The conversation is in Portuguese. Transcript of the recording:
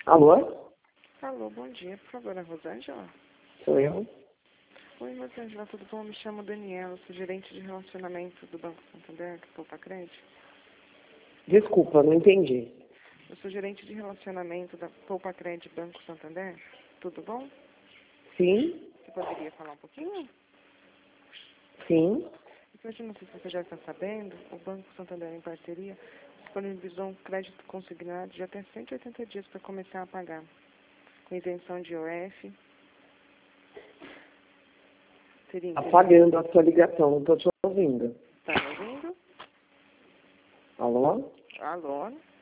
Alô? Alô, bom dia. Por favor, a Rosângela? Sou eu? Oi, Rosângela, tudo bom? Me chamo Daniela, sou gerente de relacionamento do Banco Santander, do Poupa Crédito. Desculpa, não entendi. Eu sou gerente de relacionamento da Poupa Crédito Banco Santander. Tudo bom? Sim? Você poderia falar um pouquinho? Sim? Hoje, não sei se você já está sabendo, o Banco Santander, em parceria, disponibilizou um crédito consignado de até 180 dias para começar a pagar, com isenção de IOF. Teria interesse? Apagando a sua ligação, não estou te ouvindo. Tá me ouvindo? Alô? Alô?